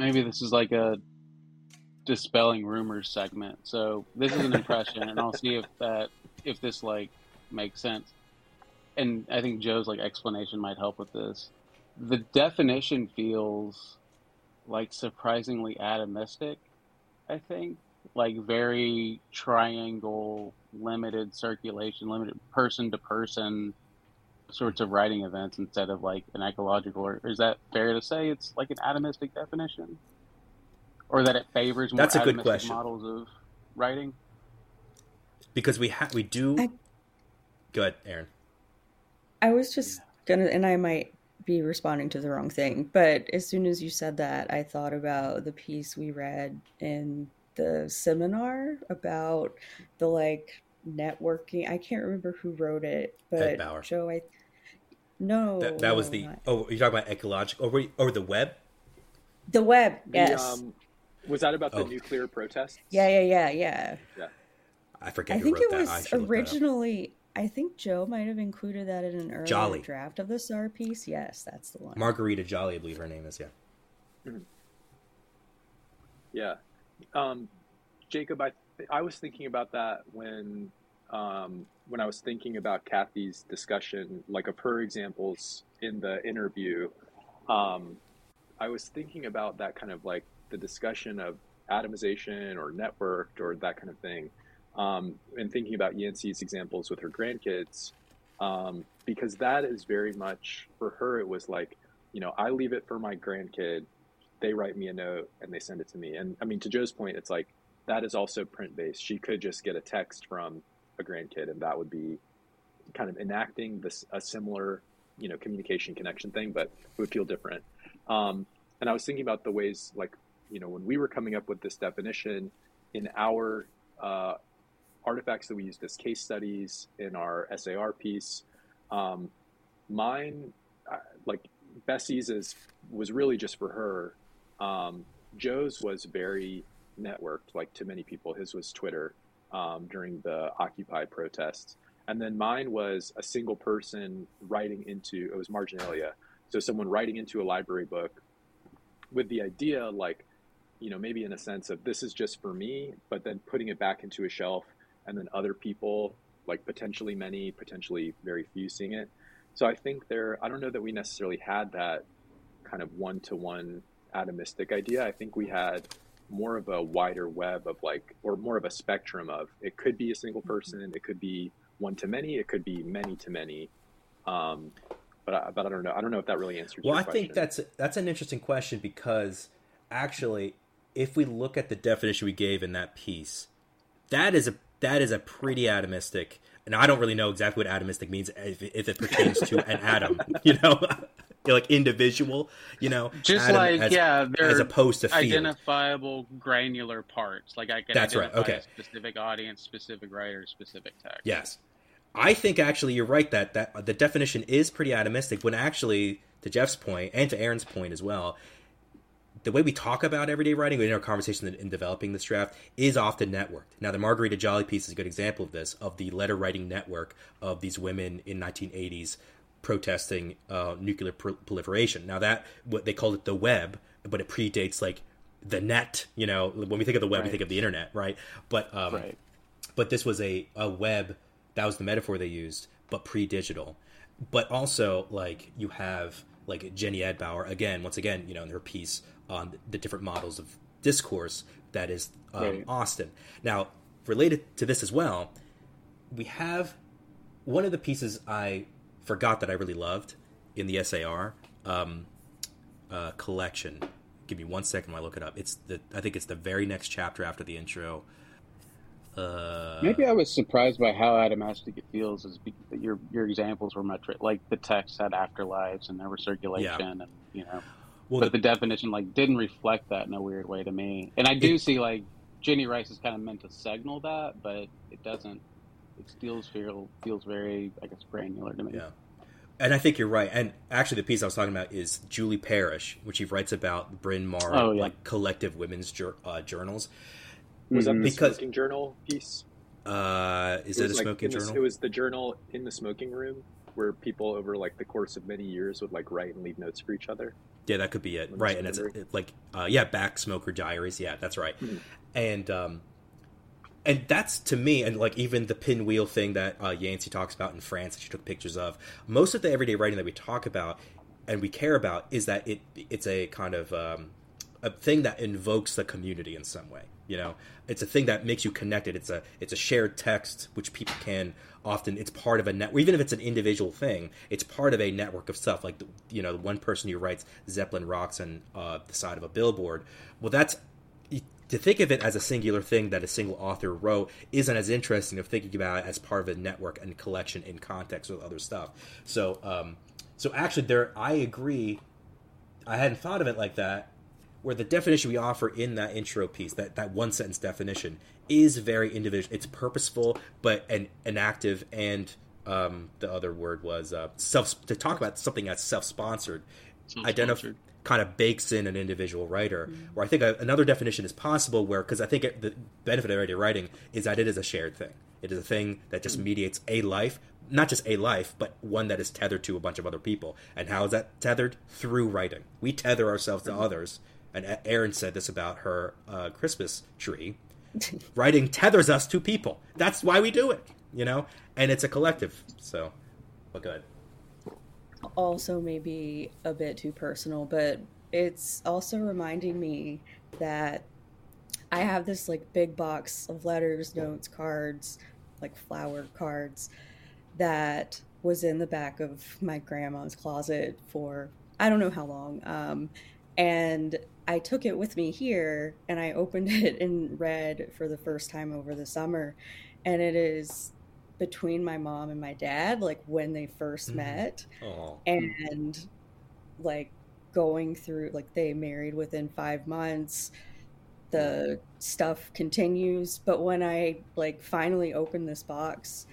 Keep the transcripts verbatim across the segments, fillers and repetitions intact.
maybe this is like a dispelling rumors segment. So this is an impression, and I'll see if that if this like makes sense. And I think Joe's like explanation might help with this. The definition feels like surprisingly atomistic, I think. Like very triangle, limited circulation, limited person to person sorts of writing events instead of like an ecological. Or is that fair to say it's like an atomistic definition? Or that it favors more That's a good atomistic question. models of writing? Because we ha- we do... I... Go ahead, Aaron. I was just gonna, and I might be responding to the wrong thing, but as soon as you said that, I thought about the piece we read in the seminar about the like networking. I can't remember who wrote it, but Joe, I no, that, that no, was the not. oh, you're talking about ecological or or the web? The web, the, yes. Um, was that about the oh. nuclear protests? Yeah, yeah, yeah, yeah. Yeah. I forget. I who think wrote it was that. I originally. I think Joe might have included that in an earlier Jolly. draft of the S A R piece. Yes, that's the one. Margarita Jolly, I believe her name is. Yeah. Mm-hmm. Yeah. Um, Jacob, I I was thinking about that when um, when I was thinking about Kathy's discussion, like of her examples in the interview. Um, I was thinking about that kind of like the discussion of atomization or networked or that kind of thing. Um, and thinking about Yancey's examples with her grandkids, um, because that is very much, for her, it was like, you know, I leave it for my grandkid, they write me a note and they send it to me. And I mean, to Joe's point, it's like, that is also print-based. She could just get a text from a grandkid and that would be kind of enacting this, a similar, you know, communication connection thing, but it would feel different. Um, and I was thinking about the ways, like, you know, when we were coming up with this definition in our, uh, artifacts that we used as case studies in our S A R piece. Um, mine, uh, like Bessie's is, was really just for her. Um, Joe's was very networked, like to many people. His was Twitter um, during the Occupy protests. And then mine was a single person writing into, it was marginalia. So someone writing into a library book with the idea, like, you know, maybe in a sense of this is just for me, but then putting it back into a shelf and then other people, like potentially many, potentially very few seeing it. So I think there, I don't know that we necessarily had that kind of one-to-one atomistic idea. I think we had more of a wider web of like, or more of a spectrum of, it could be a single person, it could be one-to-many, it could be many-to-many. Um, but, I, but I don't know. I don't know if that really answers well, your I question. think that's, that's an interesting question because actually, if we look at the definition we gave in that piece, that is a That is a pretty atomistic, and I don't really know exactly what atomistic means if, if it pertains to an atom, you know, like individual, you know, just atom like as, yeah, they're as opposed to field. Identifiable granular parts. Like I can That's identify right. Okay. a specific audience, specific writer, specific text. Yes, I think actually you're right that that the definition is pretty atomistic. When actually, to Jeff's point and to Aaron's point as well, the way we talk about everyday writing in our conversation in developing this draft is often networked. Now, the Margarita Jolly piece is a good example of this, of the letter writing network of these women in nineteen eighties protesting uh, nuclear pro- proliferation. Now, that what they called it the web, but it predates like the net. You know, when we think of the web, right. we think of the internet, right? But um, right. but this was a, a web, that was the metaphor they used, but pre-digital. But also, like, you have like Jenny Edbauer again, once again, you know, in her piece on the different models of discourse that is um, right. Austin. Now, related to this as well, we have one of the pieces I forgot that I really loved in the S A R um, uh, collection. Give me one second while I look it up. It's the I think it's the very next chapter after the intro. Uh, Maybe I was surprised by how atomistic it feels. Is that your your examples were much like the text had afterlives and there was circulation yeah. and you know. Well, but the, the definition like didn't reflect that in a weird way to me. And I do it, see like Jenny Rice is kind of meant to signal that, but it doesn't. It feels feel feels very I guess granular to me. Yeah. And I think you're right. And actually, the piece I was talking about is Julie Parrish, which he writes about Bryn Mawr, oh, yeah. like collective women's jur- uh, journals. Was mm-hmm. that the because, smoking journal piece? Uh, is it, it a like smoking journal? The, it was the journal in the smoking room where people over like the course of many years would like write and leave notes for each other. Yeah, that could be it. Right, and it's it, like, uh, yeah, Back Smoker Diaries. Yeah, that's right. Mm-hmm. And um, and that's, to me, and like even the pinwheel thing that uh, Yancey talks about in France that she took pictures of, most of the everyday writing that we talk about and we care about is that it it's a kind of um, a thing that invokes the community in some way. You know, it's a thing that makes you connected. It's a it's a shared text which people can often. It's part of a net. Even if it's an individual thing, it's part of a network of stuff. Like the, you know, the one person who writes Zeppelin rocks on uh, the side of a billboard. Well, that's to think of it as a singular thing that a single author wrote isn't as interesting of thinking about it as part of a network and collection in context with other stuff. So, um, so actually, there I agree. I hadn't thought of it like that. Where the definition we offer in that intro piece, that, that one sentence definition, is very individual. It's purposeful, but an, an active, and um, the other word was uh, self. To talk about something that's self-sponsored, identify kind of bakes in an individual writer. Mm-hmm. Where I think a, another definition is possible, where because I think it, the benefit of everyday writing is that it is a shared thing. It is a thing that just mm-hmm. mediates a life, not just a life, but one that is tethered to a bunch of other people. And how is that tethered? Through writing. We tether ourselves to mm-hmm. others. And Erin said this about her uh, Christmas tree. Writing tethers us to people. That's why we do it, you know? And it's a collective. So, well, good. Also maybe a bit too personal, but it's also reminding me that I have this, like, big box of letters, notes, cards, like flower cards, that was in the back of my grandma's closet for I don't know how long. Um, and I took it with me here, and I opened it and read for the first time over the summer. And it is between my mom and my dad, like when they first mm-hmm. met. Aww. And like going through, like they married within five months. The stuff continues. But when I like finally opened this box,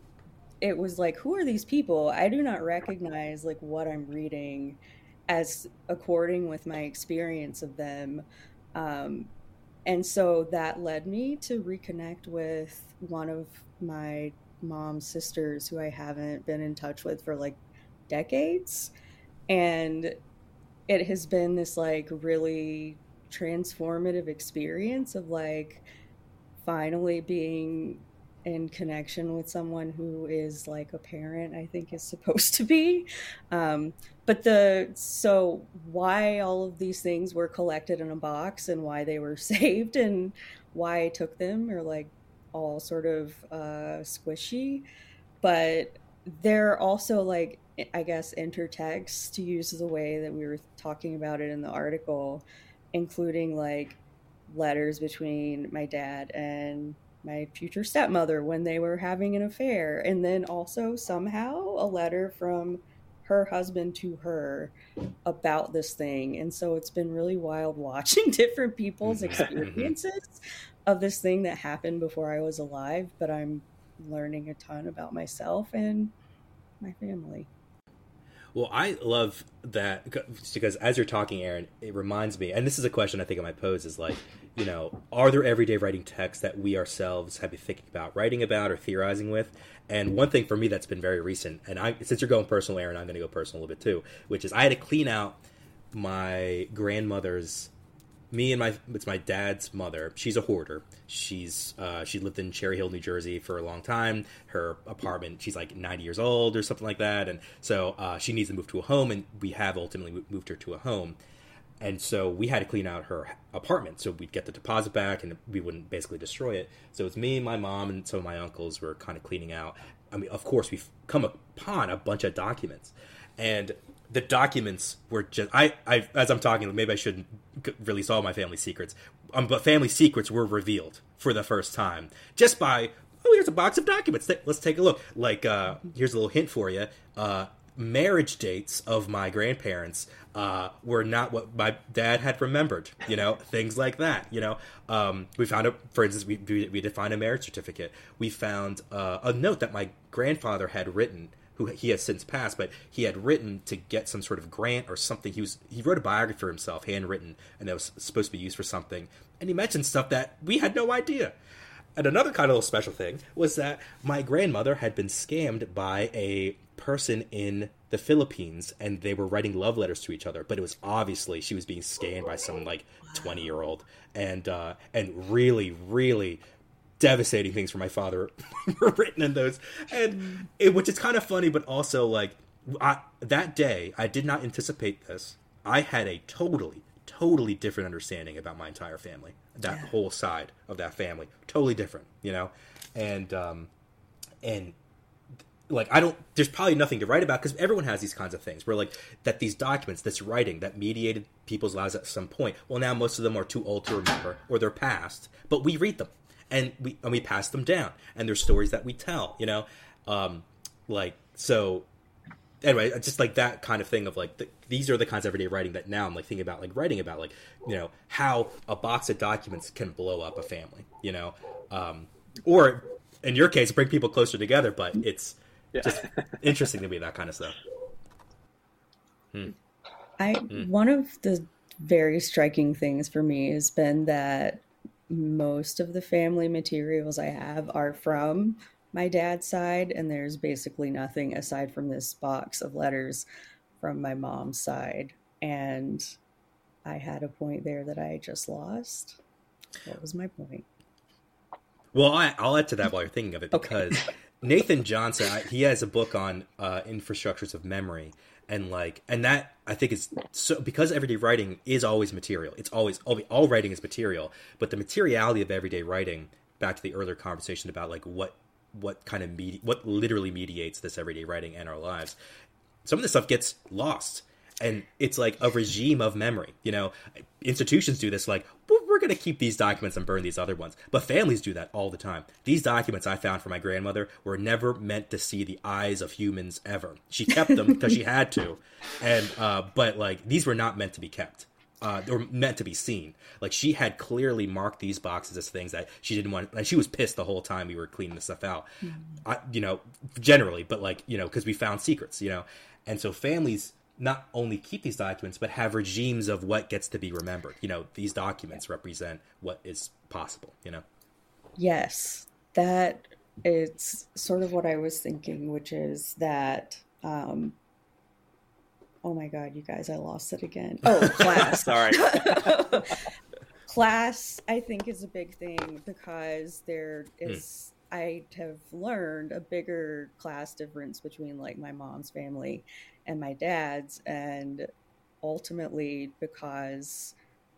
it was like, who are these people? I do not recognize like what I'm reading as according with my experience of them. Um, and so that led me to reconnect with one of my mom's sisters who I haven't been in touch with for like decades. And it has been this like really transformative experience of like finally being in connection with someone who is like a parent, I think is supposed to be. Um, but the, so why all of these things were collected in a box and why they were saved and why I took them are like all sort of uh, squishy, but they're also like, I guess, intertext, to use the way that we were talking about it in the article, including like letters between my dad and my future stepmother when they were having an affair. And then also somehow a letter from her husband to her about this thing. And so it's been really wild watching different people's experiences of this thing that happened before I was alive, but I'm learning a ton about myself and my family. Well, I love that because as you're talking, Erin, it reminds me, and this is a question I think I might pose, is like, you know, are there everyday writing texts that we ourselves have been thinking about writing about or theorizing with? And one thing for me that's been very recent, and I, since you're going personal, Erin, I'm going to go personal a little bit too, which is I had to clean out my grandmother's, me and my, it's my dad's mother. She's a hoarder. She's, uh, she lived in Cherry Hill, New Jersey for a long time. Her apartment, she's like ninety years old or something like that. And so uh, she needs to move to a home, and we have ultimately moved her to a home. And so we had to clean out her apartment. So we'd get the deposit back and we wouldn't basically destroy it. So it's me, my mom, and some of my uncles were kind of cleaning out. I mean, of course, we've come upon a bunch of documents. And the documents were just, I, I as I'm talking, maybe I shouldn't release all my family secrets. Um, but family secrets were revealed for the first time just by, oh, here's a box of documents. Let's take a look. Like, uh, here's a little hint for you. Uh, marriage dates of my grandparents uh, were not what my dad had remembered, you know, things like that, you know. Um, we found, a, for instance, we, we, we did find a marriage certificate. We found uh, a note that my grandfather had written, who he has since passed, but he had written to get some sort of grant or something. He was he wrote a biography for himself, handwritten, and that was supposed to be used for something. And he mentioned stuff that we had no idea. And another kind of little special thing was that my grandmother had been scammed by a person in the Philippines, and they were writing love letters to each other, but it was obviously she was being scanned by some like twenty year old, and uh, and really, really devastating things for my father were written in those, and it, which is kind of funny, but also like I, that day I did not anticipate this. I had a totally, totally different understanding about my entire family, that yeah. whole side of that family, totally different, you know, and um, and. Like, I don't, there's probably nothing to write about because everyone has these kinds of things where, like, that these documents, this writing that mediated people's lives at some point, well, now most of them are too old to remember or they're past, but we read them and we, and we pass them down and there's stories that we tell, you know? Um, like, so, anyway, just like that kind of thing of, like, the, these are the kinds of everyday writing that now I'm, like, thinking about, like, writing about, like, you know, how a box of documents can blow up a family, you know? Um, or, in your case, bring people closer together, but it's, yeah. just interesting to me, that kind of stuff. Hmm. I hmm. One of the very striking things for me has been that most of the family materials I have are from my dad's side, and there's basically nothing aside from this box of letters from my mom's side. And I had a point there that I just lost. What was my point? Well, I, I'll add to that while you're thinking of it, because okay. Nathan Johnson, he has a book on uh, infrastructures of memory, and like, and that I think is so because everyday writing is always material. It's always all, all writing is material, but the materiality of everyday writing. Back to the earlier conversation about like what what kind of medi- what literally mediates this everyday writing and our lives. Some of this stuff gets lost. And it's like a regime of memory. You know, institutions do this like, we're going to keep these documents and burn these other ones. But families do that all the time. These documents I found for my grandmother were never meant to see the eyes of humans ever. She kept them because she had to. And uh, but like these were not meant to be kept. Uh, they were meant to be seen. Like she had clearly marked these boxes as things that she didn't want. And she was pissed the whole time we were cleaning this stuff out. Mm-hmm. I, you know, generally, but like, you know, because we found secrets, you know. And so families not only keep these documents, but have regimes of what gets to be remembered. You know, these documents represent what is possible, you know? Yes, that it's sort of what I was thinking, which is that, um, oh my God, you guys, I lost it again. Oh, class. Sorry. Class, I think, is a big thing because there is... Hmm. I have learned a bigger class difference between like my mom's family and my dad's, and ultimately because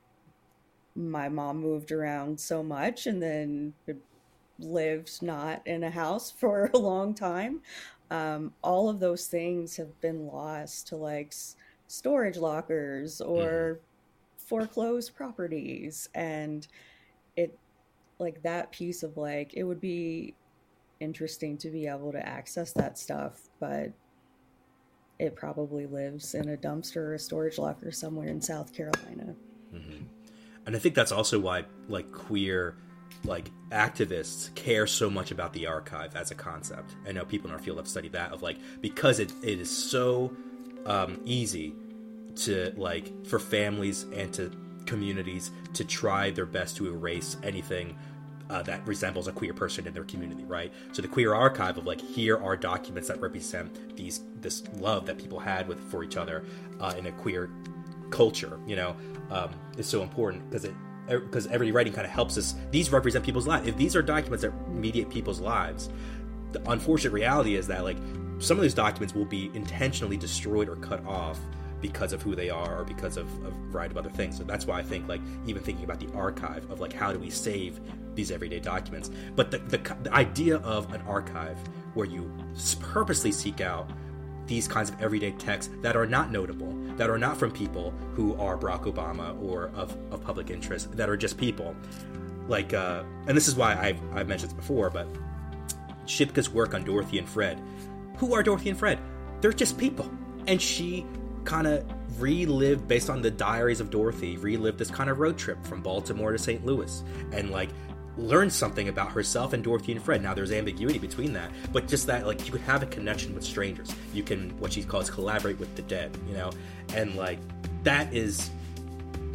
my mom moved around so much and then lived not in a house for a long time, um, all of those things have been lost to like storage lockers or mm-hmm. foreclosed properties, and it like that piece of like, it would be interesting to be able to access that stuff, but it probably lives in a dumpster or a storage locker somewhere in South Carolina. Mm-hmm. And I think that's also why like queer like activists care so much about the archive as a concept. I know people in our field have studied that of like, because it, it is so um, easy to like for families and to communities to try their best to erase anything uh, that resembles a queer person in their community, right? So the queer archive of like, here are documents that represent these this love that people had with for each other uh, in a queer culture, you know, um, is so important because it because everyday writing kind of helps us. These represent people's lives. If these are documents that mediate people's lives, the unfortunate reality is that like some of those documents will be intentionally destroyed or cut off because of who they are or because of, of a variety of other things. So that's why I think like even thinking about the archive of like how do we save these everyday documents, but the, the, the idea of an archive where you purposely seek out these kinds of everyday texts that are not notable, that are not from people who are Barack Obama or of, of public interest, that are just people like uh and this is why I've, I've mentioned this before, but Shipka's work on Dorothy and Fred, who are Dorothy and Fred? They're just people. And she kind of relived, based on the diaries of Dorothy, relived this kind of road trip from Baltimore to Saint Louis and like learned something about herself and Dorothy and Fred. Now there's ambiguity between that, but just that like you could have a connection with strangers. You can, what she calls, collaborate with the dead, you know? And like that is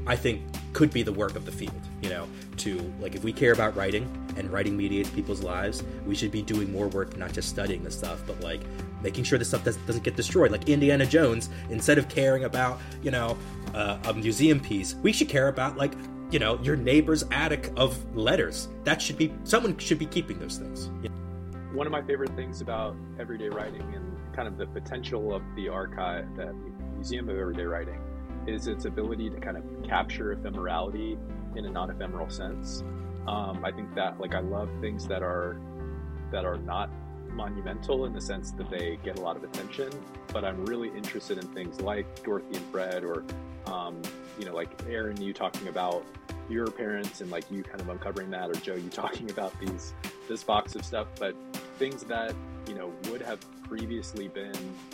I think could be the work of the field, you know, to, like, if we care about writing and writing mediates people's lives, we should be doing more work, not just studying this stuff, but like making sure this stuff does, doesn't get destroyed. Like Indiana Jones, instead of caring about, you know, uh, a museum piece, we should care about, like, you know, your neighbor's attic of letters. That should be, someone should be keeping those things. Yeah. One of my favorite things about everyday writing and kind of the potential of the archive, the Museum of Everyday Writing, is its ability to kind of capture ephemerality in a non-ephemeral sense. Um, I think that, like, I love things that are that are not monumental in the sense that they get a lot of attention, but I'm really interested in things like Dorothy and Fred, or um, you know, like Aaron, you talking about your parents and like you kind of uncovering that, or Joe, you talking about these this box of stuff, but things that, you know, would have previously been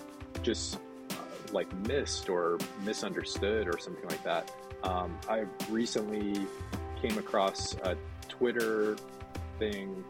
just like missed or misunderstood or something like that. Um, I recently came across a Twitter thing.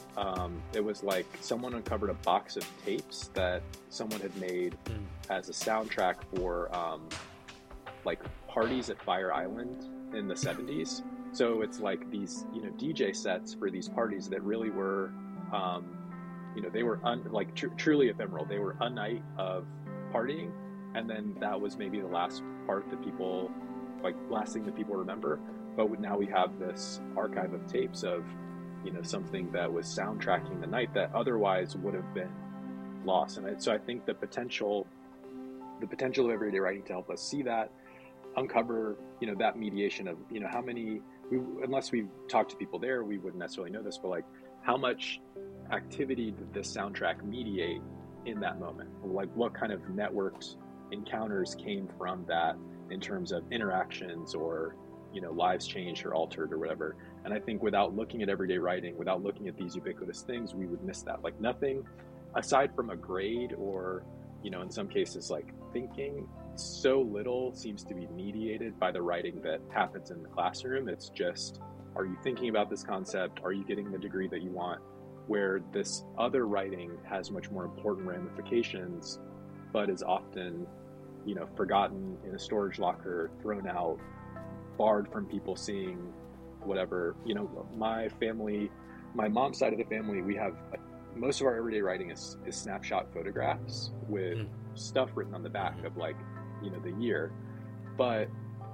Um, it was like someone uncovered a box of tapes that someone had made mm. as a soundtrack for um, like parties at Fire Island in the seventies. So it's like these, you know, D J sets for these parties that really were, um, you know, they were un- like tr- truly ephemeral. They were a night of partying, and then that was maybe the last part that people, like, last thing that people remember. But now we have this archive of tapes of, you know, something that was soundtracking the night that otherwise would have been lost. And I, so I think the potential, the potential of everyday writing to help us see that, uncover, you know, that mediation of, you know, how many, we, unless we've talked to people there, we wouldn't necessarily know this, but like, how much activity did this soundtrack mediate in that moment? Like, what kind of networked encounters came from that in terms of interactions, or, you know, lives changed or altered or whatever. And I think without looking at everyday writing, without looking at these ubiquitous things, we would miss that. Like, nothing aside from a grade, or, you know, in some cases like thinking, so little seems to be mediated by the writing that happens in the classroom. It's just, are you thinking about this concept? Are you getting the degree that you want? Where this other writing has much more important ramifications, but is often, you know, forgotten in a storage locker, thrown out, barred from people seeing whatever. You know, my family, my mom's side of the family, we have, most of our everyday writing is, is snapshot photographs with mm. stuff written on the back of, like, you know, the year. But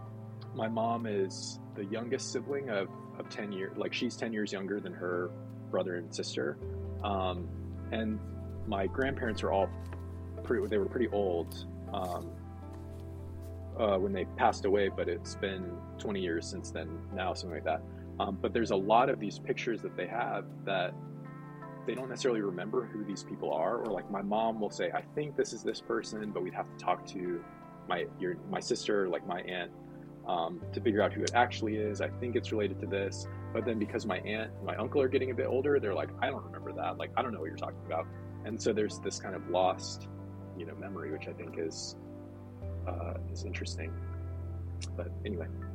my mom is the youngest sibling of, of ten years, like, she's ten years younger than her brother and sister. Um, and my grandparents are all pretty, they were pretty old um, uh, when they passed away, but it's been twenty years since then now, something like that. Um, but there's a lot of these pictures that they have that they don't necessarily remember who these people are, or like my mom will say, I think this is this person, but we'd have to talk to my your my sister, like my aunt, um, to figure out who it actually is. I think it's related to this. But then because my aunt and my uncle are getting a bit older, they're like, I don't remember that. Like, I don't know what you're talking about. And so there's this kind of lost, you know, memory, which I think is uh, is interesting. But anyway.